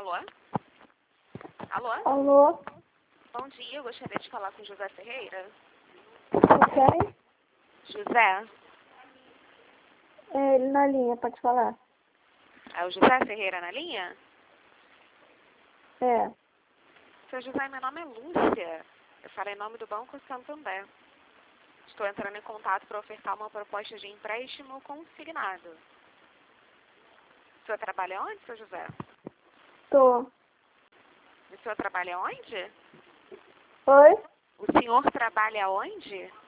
Alô? Alô? Alô? Bom dia, eu gostaria de falar com José Ferreira. Ok? José? É ele na linha, pode falar. É o José Ferreira na linha? É. Seu José, meu nome é Lúcia. Eu falei em nome do Banco Santander. Estou entrando em contato para ofertar uma proposta de empréstimo consignado. O senhor trabalha onde, seu José? Tô. O senhor trabalha onde? Oi? O senhor trabalha onde?